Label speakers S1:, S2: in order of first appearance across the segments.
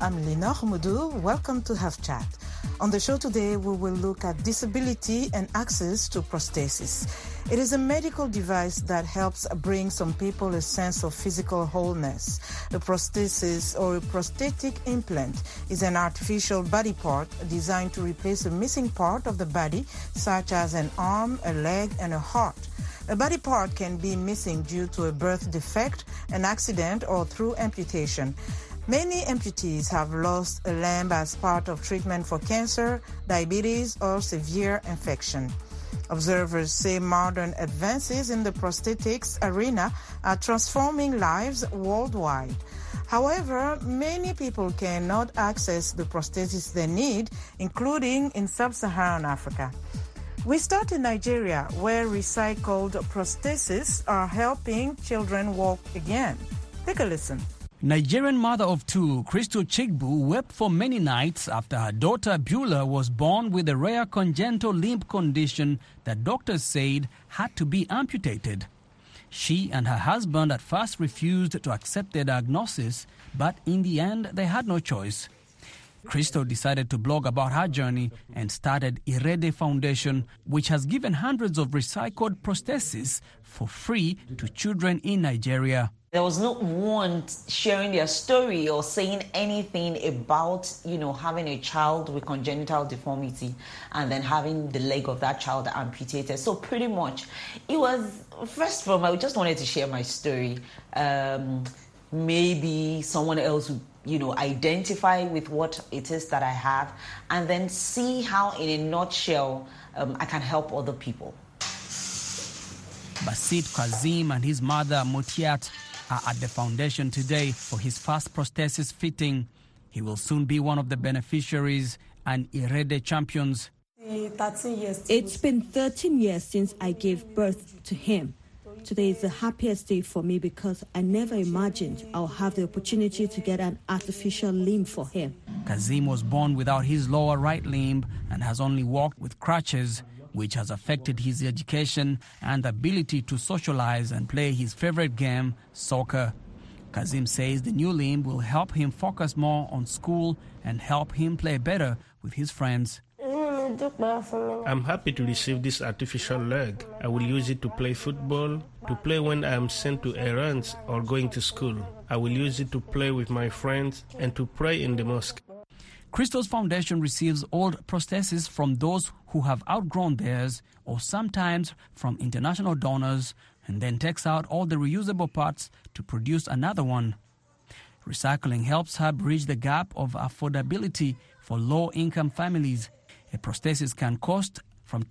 S1: I'm Lina Khmoudou. Welcome to Have Chat. On the show today, we will look at disability and access to prosthesis. It is a medical device that helps bring some people a sense of physical wholeness. A prosthesis or a prosthetic implant is an artificial body part designed to replace a missing part of the body, such as an arm, a leg, and a heart. A body part can be missing due to a birth defect, an accident, or through amputation. Many amputees have lost a limb as part of treatment for cancer, diabetes, or severe infection. Observers say modern advances in the prosthetics arena are transforming lives worldwide. However, many people cannot access the prosthetics they need, including in sub-Saharan Africa. We start in Nigeria, where recycled prostheses are helping children walk again. Take a listen.
S2: Nigerian mother of two, Crystal Chigbu, wept for many nights after her daughter Beulah was born with a rare congenital limb condition that doctors said had to be amputated. She and her husband at first refused to accept their diagnosis, but in the end they had no choice. Crystal decided to blog about her journey and started Irede Foundation, which has given hundreds of recycled prostheses for free to children in Nigeria.
S3: There was no one sharing their story or saying anything about, having a child with congenital deformity and then having the leg of that child amputated. So pretty much it was, first of all, I just wanted to share my story. Maybe someone else would, identify with what it is that I have and then see how in a nutshell I can help other people.
S2: Basit Kazim and his mother Motiat are at the foundation today for his first prosthesis fitting. He will soon be one of the beneficiaries and Irede champions.
S4: It's been 13 years since I gave birth to him. Today is the happiest day for me because I never imagined I'll have the opportunity to get an artificial limb for him.
S2: Kazim was born without his lower right limb and has only walked with crutches, which has affected his education and ability to socialize and play his favorite game, soccer. Kazim says the new limb will help him focus more on school and help him play better with his friends.
S5: I'm happy to receive this artificial leg. I will use it to play football, to play when I am sent to errands or going to school. I will use it to play with my friends and to pray in the mosque.
S2: Crystal's foundation receives old prostheses from those who have outgrown theirs or sometimes from international donors and then takes out all the reusable parts to produce another one. Recycling helps her bridge the gap of affordability for low-income families. A prosthesis can cost from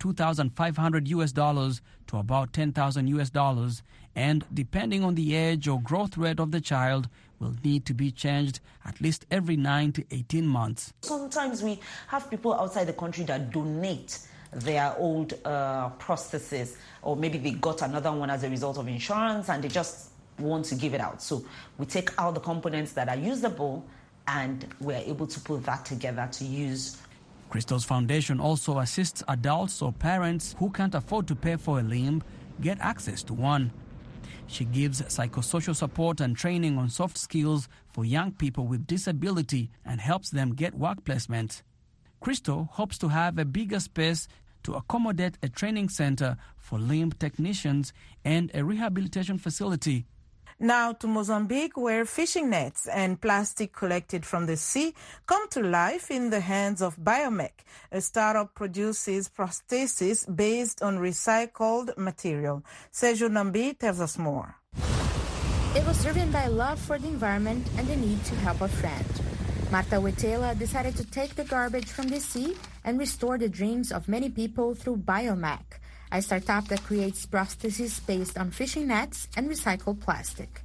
S2: $2,500 to about $10,000 and, depending on the age or growth rate of the child, will need to be changed at least every 9 to 18 months.
S3: Sometimes we have people outside the country that donate their old prosthesis, or maybe they got another one as a result of insurance and they just want to give it out. So we take out the components that are usable and we're able to put that together to use.
S2: Crystal's foundation also assists adults or parents who can't afford to pay for a limb get access to one. She gives psychosocial support and training on soft skills for young people with disability and helps them get work placement. Crystal hopes to have a bigger space to accommodate a training center for limb technicians and a rehabilitation facility.
S1: Now to Mozambique, where fishing nets and plastic collected from the sea come to life in the hands of Biomech. A startup produces prostheses based on recycled material. Sergio Nambi tells us more.
S6: It was driven by love for the environment and the need to help a friend. Marta Wetela decided to take the garbage from the sea and restore the dreams of many people through Biomech, a startup that creates prostheses based on fishing nets and recycled plastic.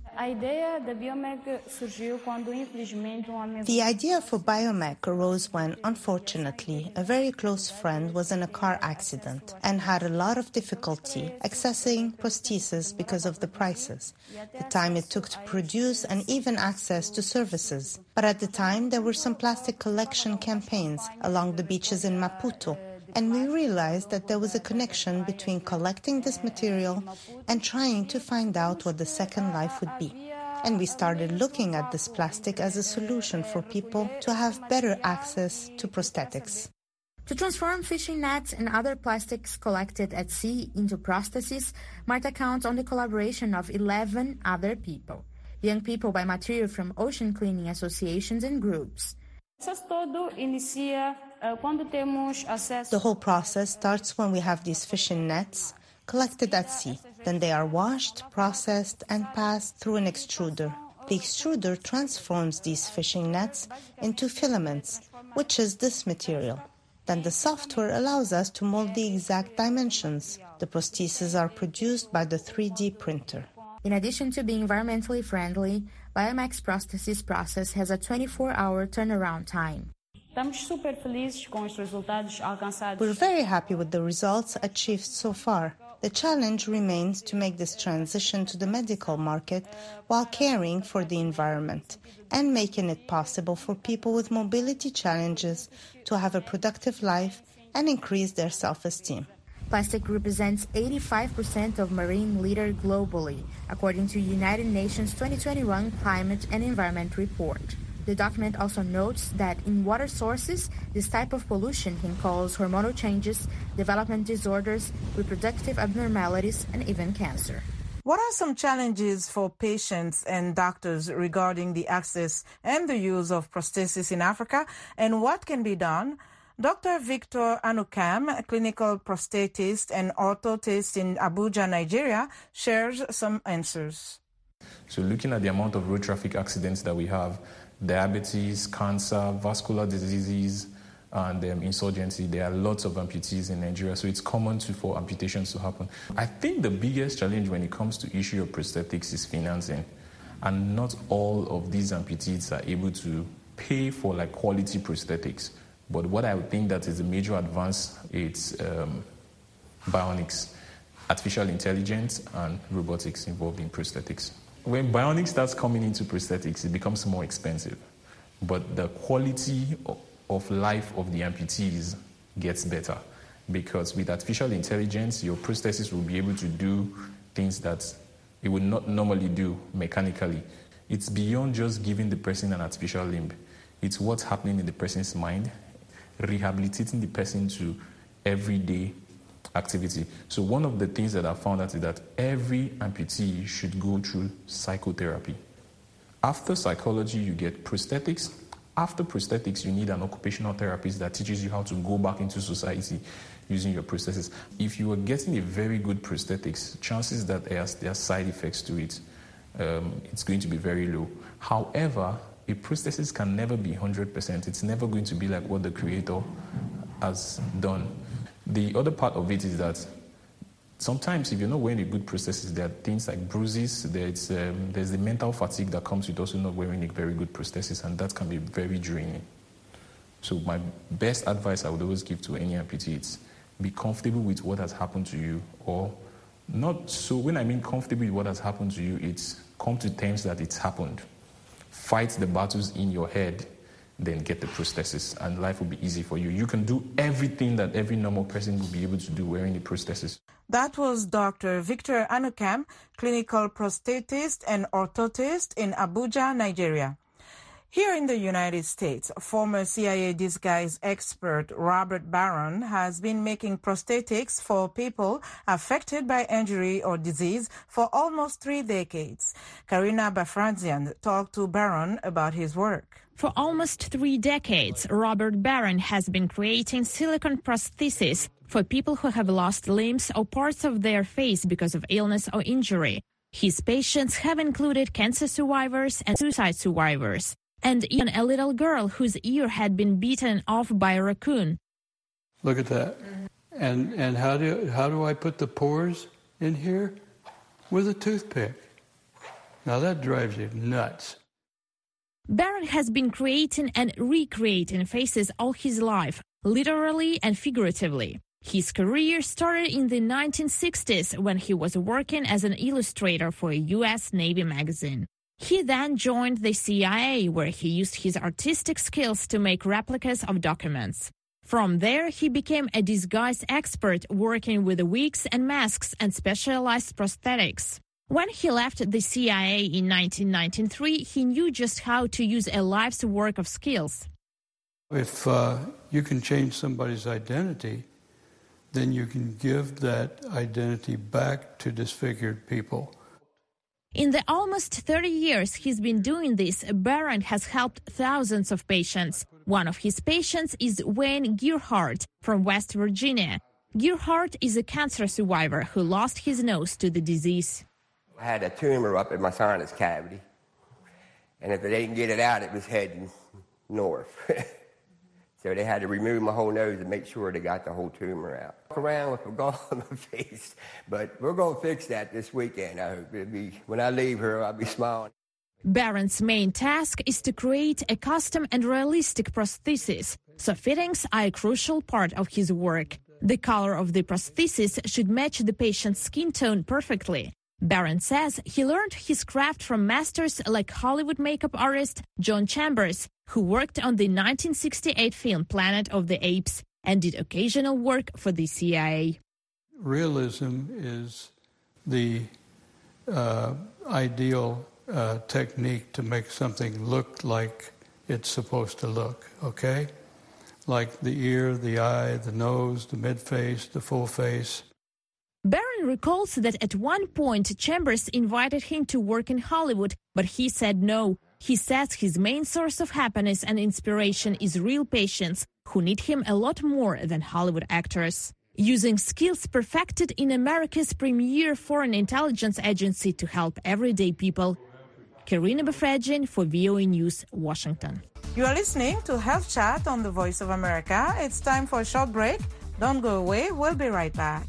S7: The idea for Biomech arose when, unfortunately, a very close friend was in a car accident and had a lot of difficulty accessing prostheses because of the prices, the time it took to produce, and even access to services. But at the time, there were some plastic collection campaigns along the beaches in Maputo, and we realized that there was a connection between collecting this material and trying to find out what the second life would be. and we started looking at this plastic as a solution for people to have better access to prosthetics.
S6: To transform fishing nets and other plastics collected at sea into prostheses, Marta counts on the collaboration of 11 other people. Young people buy material from ocean cleaning associations and groups.
S7: The whole process starts when we have these fishing nets collected at sea. Then they are washed, processed, and passed through an extruder. The extruder transforms these fishing nets into filaments, which is this material. Then the software allows us to mold the exact dimensions. The prostheses are produced by the 3D printer.
S6: In addition to being environmentally friendly, Biomax prosthesis process has a 24-hour turnaround time.
S7: We're very happy with the results achieved so far. The challenge remains to make this transition to the medical market while caring for the environment and making it possible for people with mobility challenges to have a productive life and increase their self-esteem.
S6: Plastic represents 85% of marine litter globally, according to United Nations 2021 Climate and Environment Report. The document also notes that in water sources, this type of pollution can cause hormonal changes, development disorders, reproductive abnormalities, and even cancer.
S1: What are some challenges for patients and doctors regarding the access and the use of prosthesis in Africa, and what can be done? Dr. Victor Anukam, a clinical prosthetist and orthotist in Abuja, Nigeria, shares some answers.
S8: So looking at the amount of road traffic accidents that we have, diabetes, cancer, vascular diseases, and insurgency, there are lots of amputees in Nigeria, so it's common for amputations to happen. I think the biggest challenge when it comes to issue of prosthetics is financing, and not all of these amputees are able to pay for quality prosthetics. But what I would think that is a major advance is bionics, artificial intelligence, and robotics involved in prosthetics. When bionics starts coming into prosthetics, it becomes more expensive. But the quality of life of the amputees gets better, because with artificial intelligence, your prosthesis will be able to do things that it would not normally do mechanically. It's beyond just giving the person an artificial limb. It's what's happening in the person's mind, rehabilitating the person to everyday activity. So one of the things that I found out is that every amputee should go through psychotherapy. After psychology, you get prosthetics. After prosthetics, you need an occupational therapist that teaches you how to go back into society using your prosthesis. If you are getting a very good prosthetics, chances that there are side effects to it, it's going to be very low. However, a prosthesis can never be 100%. It's never going to be like what the creator has done. The other part of it is that sometimes if you're not wearing a good prosthesis, there are things like bruises, there's the mental fatigue that comes with also not wearing a very good prosthesis, and that can be very draining. So my best advice I would always give to any amputee is be comfortable with what has happened to you, or not. So when I mean comfortable with what has happened to you, it's come to terms that it's happened. Fight the battles in your head, then get the prosthesis, and life will be easy for you. You can do everything that every normal person will be able to do wearing a prosthesis.
S1: That was Dr. Victor Anukam, clinical prosthetist and orthotist in Abuja, Nigeria. Here in the United States, former CIA disguise expert Robert Barron has been making prosthetics for people affected by injury or disease for almost 3 decades. Karina Bafranzian talked to Barron about his work.
S9: For almost 3 decades, Robert Barron has been creating silicone prostheses for people who have lost limbs or parts of their face because of illness or injury. His patients have included cancer survivors and suicide survivors, and even a little girl whose ear had been bitten off by a raccoon.
S10: Look at that. And how do I put the pores in here? With a toothpick. Now that drives you nuts.
S9: Barron has been creating and recreating faces all his life, literally and figuratively. His career started in the 1960s when he was working as an illustrator for a U.S. Navy magazine. He then joined the CIA, where he used his artistic skills to make replicas of documents. From there, he became a disguise expert, working with wigs and masks and specialized prosthetics. When he left the CIA in 1993, he knew just how to use a life's work of skills.
S10: If you can change somebody's identity, then you can give that identity back to disfigured people.
S9: In the almost 30 years he's been doing this, Baron has helped thousands of patients. One of his patients is Wayne Gearhart from West Virginia. Gearhart is a cancer survivor who lost his nose to the disease.
S11: I had a tumor up in my sinus cavity, and if they didn't get it out, it was heading north. So they had to remove my whole nose and make sure they got the whole tumor out. Walk around with a gall on my face, but we're going to fix that this weekend, I hope. When I leave here, I'll be smiling.
S9: Baron's main task is to create a custom and realistic prosthesis, so fittings are a crucial part of his work. The color of the prosthesis should match the patient's skin tone perfectly. Baron says he learned his craft from masters like Hollywood makeup artist John Chambers, who worked on the 1968 film Planet of the Apes and did occasional work for the CIA.
S10: Realism is the ideal technique to make something look like it's supposed to look, okay? Like the ear, the eye, the nose, the mid-face, the full face.
S9: Baron recalls that at one point Chambers invited him to work in Hollywood, but he said no. He says his main source of happiness and inspiration is real patients who need him a lot more than Hollywood actors. Using skills perfected in America's premier foreign intelligence agency to help everyday people. Karina Befredjin for VOA News, Washington.
S1: You are listening to Health Chat on the Voice of America. It's time for a short break. Don't go away. We'll be right back.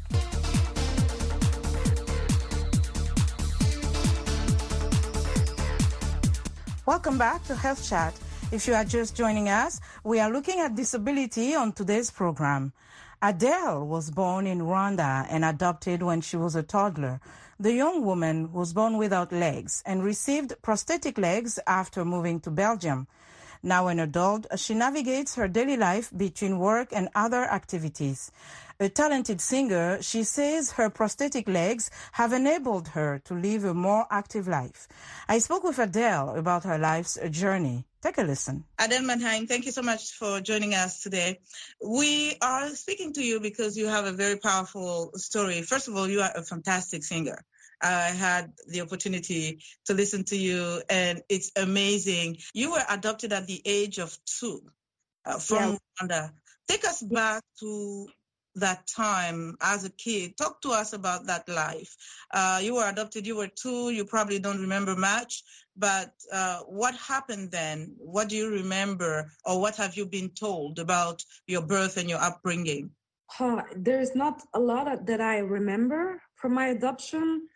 S1: Welcome back to Health Chat. If you are just joining us, we are looking at disability on today's program. Adele was born in Rwanda and adopted when she was a toddler. The young woman was born without legs and received prosthetic legs after moving to Belgium. Now an adult, she navigates her daily life between work and other activities. A talented singer, she says her prosthetic legs have enabled her to live a more active life. I spoke with Adele about her life's journey. Take a listen.
S12: Adele Mannheim, thank you so much for joining us today. We are speaking to you because you have a very powerful story. First of all, you are a fantastic singer. I had the opportunity to listen to you, and it's amazing. You were adopted at the age of 2 from Rwanda. Take us back to that time as a kid. Talk to us about that life. You were adopted, you were 2, you probably don't remember much, but what happened then? What do you remember, or what have you been told about your birth and your upbringing?
S13: There's not a lot that I remember from my adoption.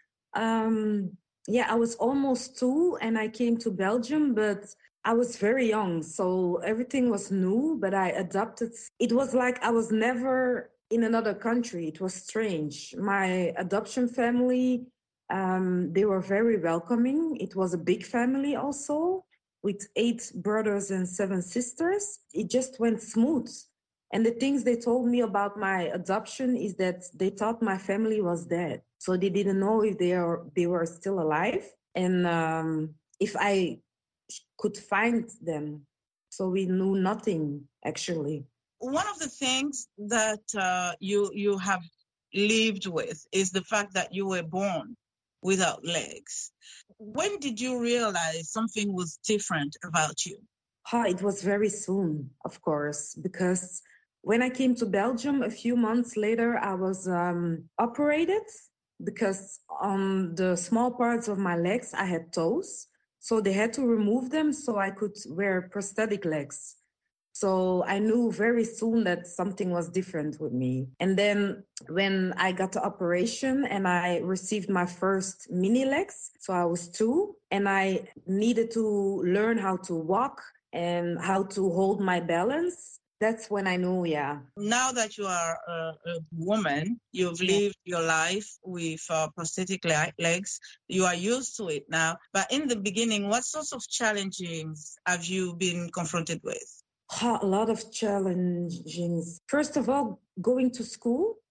S13: I was almost 2 and I came to Belgium, but I was very young, so everything was new, but I adopted. It was like I was never in another country. It was strange. My adoption family, they were very welcoming. It was a big family also, with 8 brothers and 7 sisters. It just went smooth. And the things they told me about my adoption is that they thought my family was dead. So they didn't know if they were still alive and if I could find them. So we knew nothing, actually.
S12: One of the things that you have lived with is the fact that you were born without legs. When did you realize something was different about you?
S13: It was very soon, of course, because when I came to Belgium, a few months later, I was operated because on the small parts of my legs, I had toes. So they had to remove them so I could wear prosthetic legs. So I knew very soon that something was different with me. And then when I got the operation and I received my first mini legs, so I was 2, and I needed to learn how to walk and how to hold my balance. That's when I knew,
S12: Now that you are a woman, you've lived your life with prosthetic legs. You are used to it now. But in the beginning, what sorts of challenges have you been confronted with?
S13: A lot of challenges. First of all, going to school,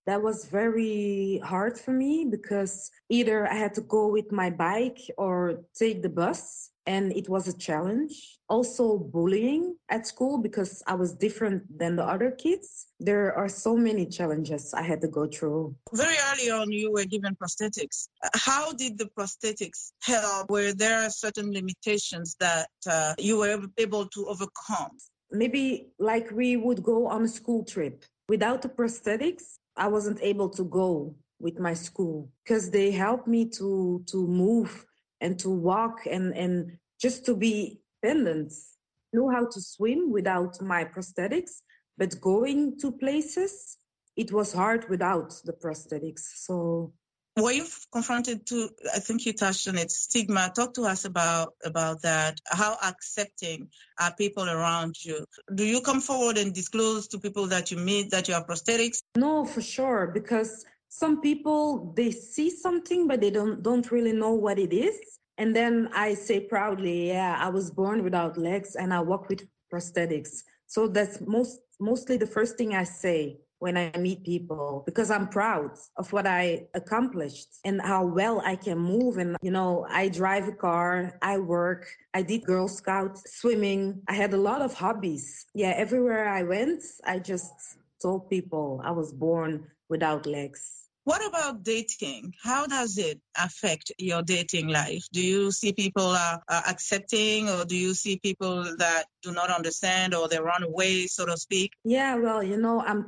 S13: That was very hard for me because either I had to go with my bike or take the bus, and it was a challenge. Also bullying at school because I was different than the other kids. There are so many challenges I had to go through.
S12: Very early on, you were given prosthetics. How did the prosthetics help? Were there certain limitations that you were able to overcome?
S13: Maybe like we would go on a school trip. Without the prosthetics, I wasn't able to go with my school because they helped me to move and to walk and just to be independent. I knew how to swim without my prosthetics, but going to places, it was hard without the prosthetics. So,
S12: were you confronted to, I think you touched on it, stigma? Talk to us about that. How accepting are people around you? Do you come forward and disclose to people that you meet that you have prosthetics?
S13: No, for sure, because some people, they see something, but they don't really know what it is. And then I say proudly, yeah, I was born without legs and I walk with prosthetics. So that's mostly the first thing I say when I meet people, because I'm proud of what I accomplished and how well I can move. And, I drive a car, I work, I did Girl Scout, swimming. I had a lot of hobbies. Yeah, everywhere I went, I just told people I was born without legs.
S12: What about dating? How does it affect your dating life? Do you see people accepting, or do you see people that do not understand, or they run away, so to speak?
S13: Yeah, well, I'm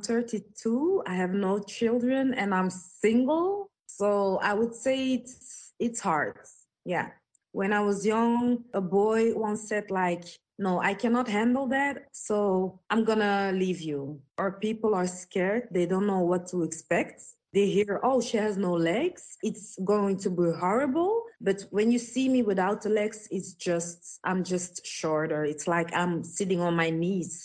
S13: 32. I have no children and I'm single. So I would say it's hard. Yeah. When I was young, a boy once said no, I cannot handle that, so I'm gonna leave you. Or people are scared. They don't know what to expect. They hear, oh, she has no legs. It's going to be horrible. But when you see me without the legs, I'm just shorter. It's like I'm sitting on my knees.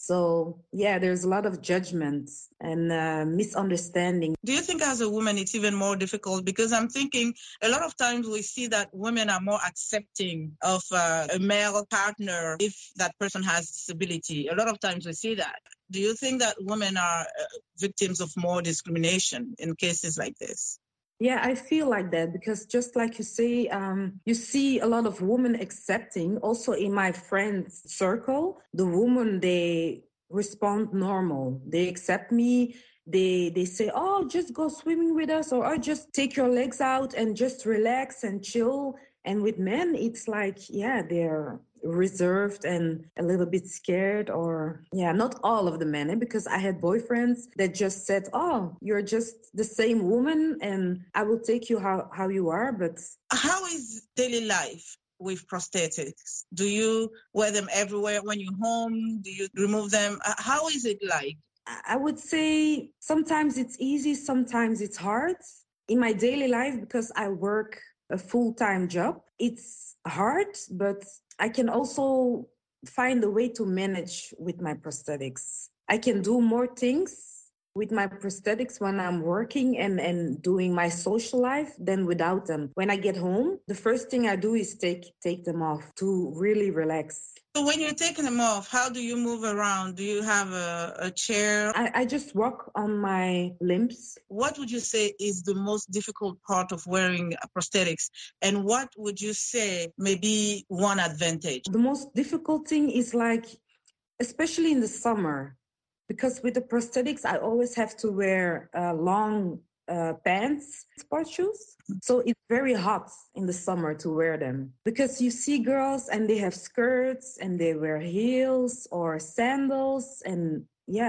S13: So, yeah, there's a lot of judgment and misunderstanding.
S12: Do you think as a woman it's even more difficult? Because I'm thinking a lot of times we see that women are more accepting of a male partner if that person has disability. A lot of times we see that. Do you think that women are victims of more discrimination in cases like this?
S13: Yeah, I feel like that because just like you say, you see a lot of women accepting. Also in my friends' circle, the women, they respond normal. They accept me. They say, oh, just go swimming with us, or just take your legs out and just relax and chill. And with men, it's like, yeah, they're reserved and a little bit scared, or not all of the men, because I had boyfriends that just said, oh, you're just the same woman and I will take you how you are. But
S12: how is daily life with prosthetics? Do you wear them everywhere when you're home? Do you remove them? How is it like?
S13: I would say sometimes it's easy, sometimes it's hard. In my daily life, because I work a full-time job, it's hard, but I can also find a way to manage with my prosthetics. I can do more things with my prosthetics when I'm working and doing my social life than without them. When I get home, the first thing I do is take them off to really relax.
S12: So when you're taking them off, how do you move around? Do you have a chair?
S13: I just walk on my limbs.
S12: What would you say is the most difficult part of wearing prosthetics? And what would you say may be one advantage?
S13: The most difficult thing is especially in the summer, because with the prosthetics, I always have to wear long pants, sport shoes. So it's very hot in the summer to wear them, because you see girls and they have skirts and they wear heels or sandals, and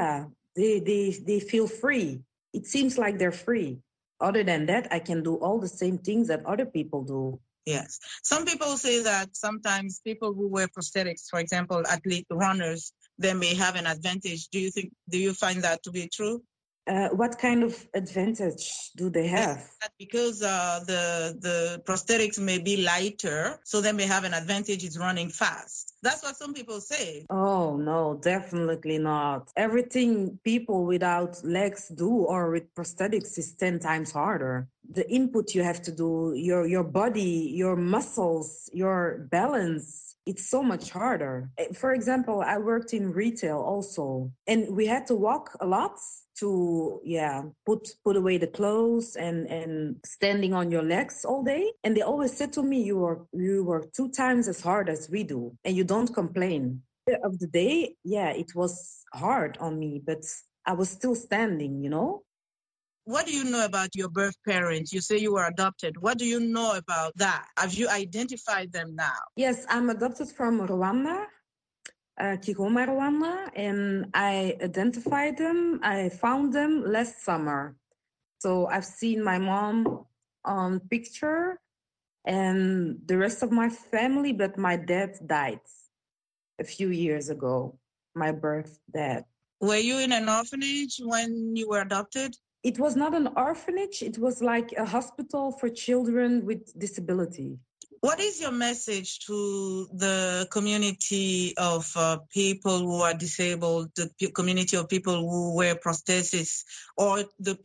S13: they feel free. It seems like they're free. Other than that, I can do all the same things that other people do.
S12: Yes. Some people say that sometimes people who wear prosthetics, for example, athlete runners, they may have an advantage. Do you find that to be true?
S13: What kind of advantage do they have?
S12: Because the prosthetics may be lighter, so they may have an advantage in running fast. That's what some people say.
S13: Oh, no, definitely not. Everything people without legs do or with prosthetics is 10 times harder. The input you have to do, your body, your muscles, your balance, it's so much harder. For example, I worked in retail also, and we had to walk a lot to put away the clothes and standing on your legs all day. And they always said to me, you work 2 times as hard as we do and you don't complain. Of the day, it was hard on me, but I was still standing, you know.
S12: What do you know about your birth parents? You say you were adopted. What do you know about that? Have you identified them now?
S13: Yes, I'm adopted from Rwanda, Kigoma, Rwanda, and I identified them. I found them last summer. So I've seen my mom on picture and the rest of my family, but my dad died a few years ago, my birth dad.
S12: Were you in an orphanage when you were adopted?
S13: It was not an orphanage. It was like a hospital for children with disability.
S12: What is your message to the community of people who are disabled, the community of people who wear prostheses, or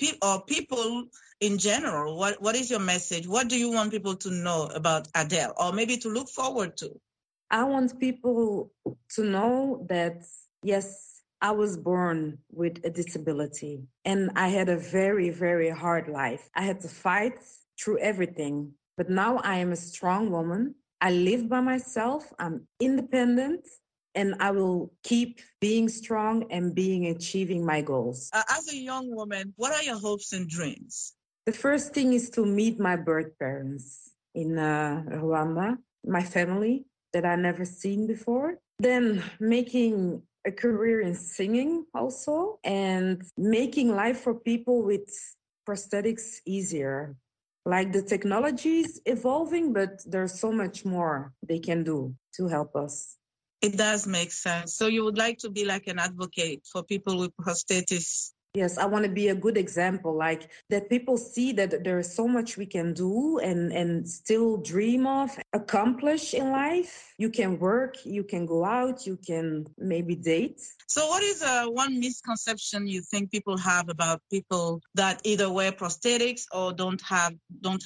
S12: people in general? What is your message? What do you want people to know about Adele, or maybe to look forward to?
S13: I want people to know that, yes, I was born with a disability and I had a very, very hard life. I had to fight through everything, but now I am a strong woman. I live by myself. I'm independent and I will keep being strong and achieving my goals.
S12: As a young woman, what are your hopes and dreams?
S13: The first thing is to meet my birth parents in Rwanda, my family that I never seen before. Then making a career in singing also, and making life for people with prosthetics easier. Like the technology is evolving, but there's so much more they can do to help us.
S12: It does make sense. So you would like to be like an advocate for people with prosthetics?
S13: Yes, I want to be a good example, like that people see that there is so much we can do and still dream of, accomplish in life. You can work, you can go out, you can maybe date.
S12: So what is one misconception you think people have about people that either wear prosthetics or don't have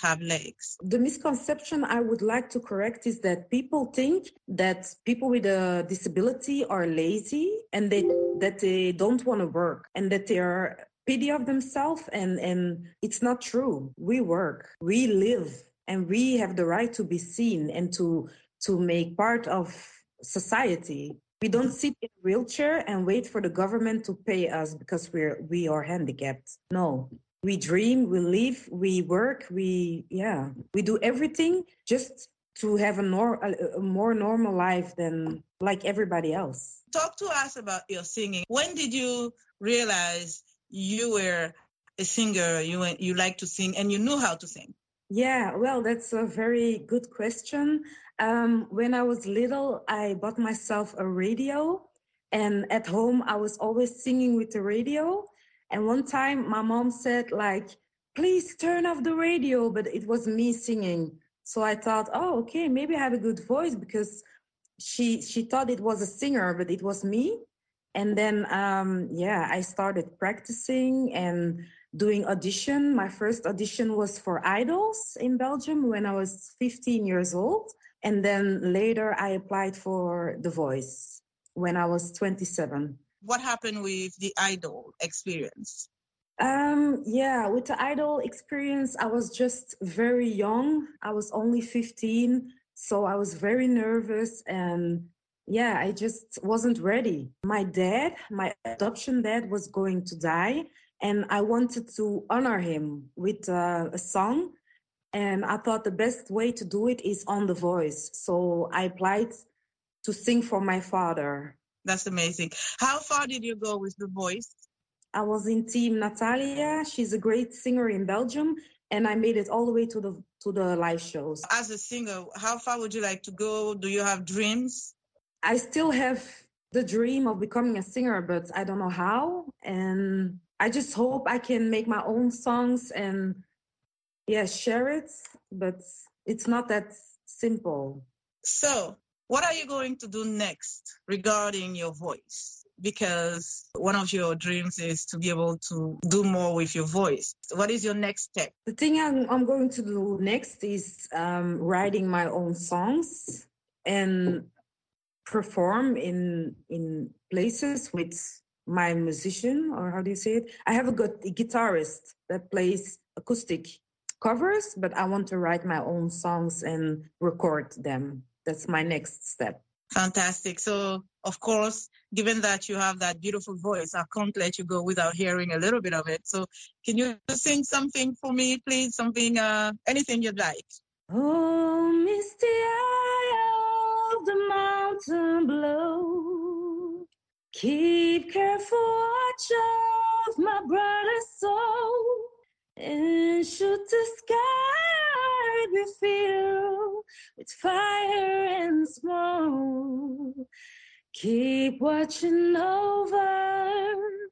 S12: legs?
S13: The misconception I would like to correct is that people think that people with a disability are lazy and that they don't want to work and that they are pity of themselves, and it's not true. We work, we live, and we have the right to be seen and to make part of society. We don't sit in a wheelchair and wait for the government to pay us because we are handicapped. No, we dream, we live, we work, we do everything just to have a more normal life than like everybody else.
S12: Talk to us about your singing. When did you realize you were a singer, you like to sing, and you knew how to sing?
S13: Yeah, well, that's a very good question. When I was little, I bought myself a radio, and at home I was always singing with the radio. And one time my mom said, like, please turn off the radio, but it was me singing. So I thought, oh, okay, maybe I have a good voice, because she thought it was a singer, but it was me. And then, I started practicing and doing audition. My first audition was for Idols in Belgium when I was 15 years old. And then later I applied for The Voice when I was 27.
S12: What happened with the Idol experience?
S13: With the Idol experience, I was just very young. I was only 15, so I was very nervous and I just wasn't ready. My adoption dad was going to die, and I wanted to honor him with a song. And I thought the best way to do it is on The Voice. So I applied to sing for my father.
S12: That's amazing. How far did you go with The Voice?
S13: I was in Team Natalia. She's a great singer in Belgium, and I made it all the way to the live shows.
S12: As a singer, how far would you like to go? Do you have dreams?
S13: I still have the dream of becoming a singer, but I don't know how. And I just hope I can make my own songs and share it, but it's not that simple.
S12: So, what are you going to do next regarding your voice? Because one of your dreams is to be able to do more with your voice. What is your next step?
S13: The thing I'm going to do next is writing my own songs and perform in places with my musician, or how do you say it? I have a guitarist that plays acoustic covers, but I want to write my own songs and record them. That's my next step.
S12: Fantastic. So, of course, given that you have that beautiful voice, I can't let you go without hearing a little bit of it. So can you sing something for me, please? Something, anything you'd like.
S13: Oh, misty eye of the mountain below, keep careful watch of my brother's soul, and should the sky be filled with fire and smoke, keep watching over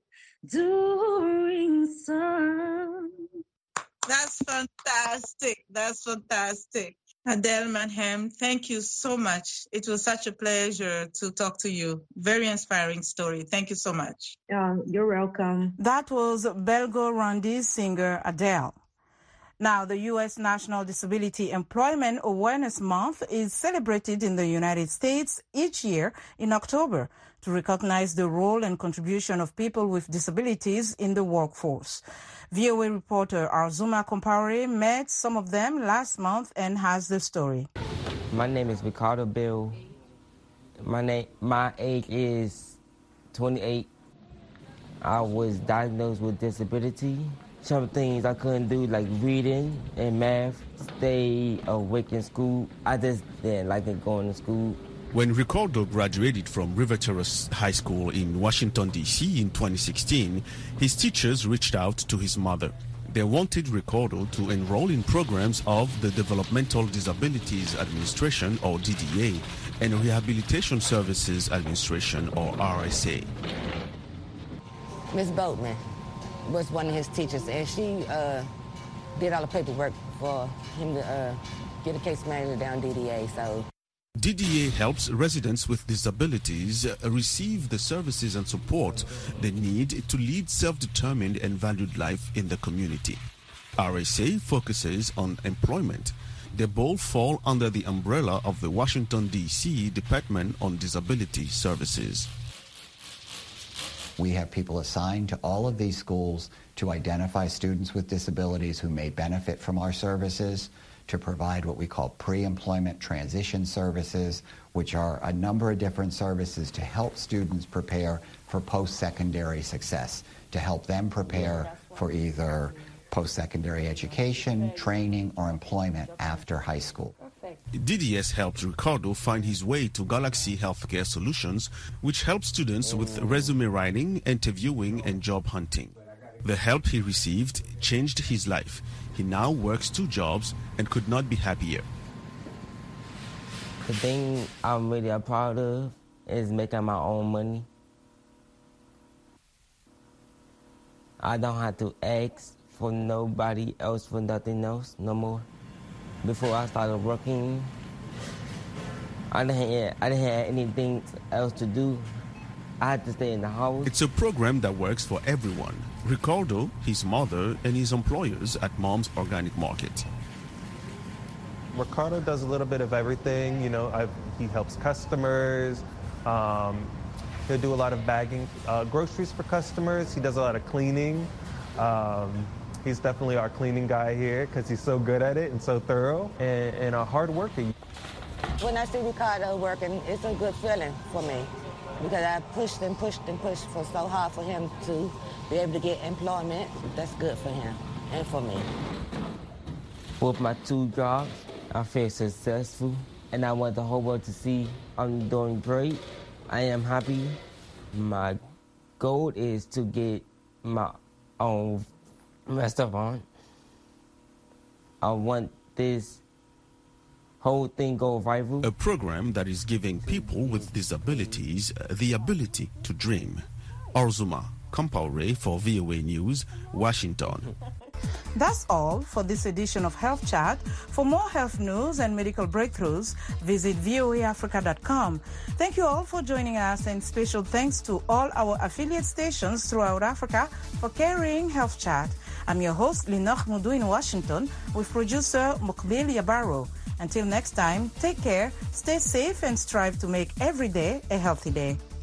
S13: during sun.
S12: That's fantastic. That's fantastic. Adele Manhem, thank you so much. It was such a pleasure to talk to you. Very inspiring story. Thank you so much.
S13: You're welcome.
S1: That was Belgo-Rwandese singer Adele. Now, the U.S. National Disability Employment Awareness Month is celebrated in the United States each year in October to recognize the role and contribution of people with disabilities in the workforce. VOA reporter Arzuma Compaore met some of them last month and has the story.
S14: My name is Ricardo Bill. My age is 28. I was diagnosed with disability. Some things I couldn't do, like reading and math, stay awake in school. I just didn't like it going to school.
S15: When Ricardo graduated from River Terrace High School in Washington, D.C. in 2016, his teachers reached out to his mother. They wanted Ricardo to enroll in programs of the Developmental Disabilities Administration, or DDA, and Rehabilitation Services Administration, or RSA.
S16: Ms. Boatman was one of his teachers, and she did all the paperwork for him to get a case manager down DDA. So
S15: DDA helps residents with disabilities receive the services and support they need to lead self-determined and valued life in the community. RSA focuses on employment. They both fall under the umbrella of the Washington, D.C. Department on Disability Services.
S17: We have people assigned to all of these schools to identify students with disabilities who may benefit from our services, to provide what we call pre-employment transition services, which are a number of different services to help students prepare for post-secondary success, to help them prepare for either post-secondary education, training, or employment after high school.
S15: DDS helped Ricardo find his way to Galaxy Healthcare Solutions, which helps students with resume writing, interviewing, and job hunting. The help he received changed his life. He now works 2 jobs and could not be happier.
S14: The thing I'm really proud of is making my own money. I don't have to ask for nobody else for nothing else no more. Before I started working, I didn't have anything else to do. I had to stay in the house.
S15: It's a program that works for everyone. Ricardo, his mother, and his employers at Mom's Organic Market.
S18: Ricardo does a little bit of everything. You know, he helps customers. He'll do a lot of bagging groceries for customers. He does a lot of cleaning. He's definitely our cleaning guy here because he's so good at it and so thorough and a hard worker.
S16: When I see Ricardo working, it's a good feeling for me because I pushed and pushed and pushed for so hard for him to be able to get employment. That's good for him and for me.
S14: With my 2 jobs, I feel successful, and I want the whole world to see I'm doing great. I am happy. My goal is to get my own restaurant. I want this whole thing go viral.
S15: A program that is giving people with disabilities the ability to dream. Arzuma Compaore for VOA News, Washington.
S1: That's all for this edition of Health Chat. For more health news and medical breakthroughs, visit voaafrica.com. Thank you all for joining us, and special thanks to all our affiliate stations throughout Africa for carrying Health Chat. I'm your host, Linoch Mudu in Washington, with producer Mukbil Yabaro. Until next time, take care, stay safe, and strive to make every day a healthy day.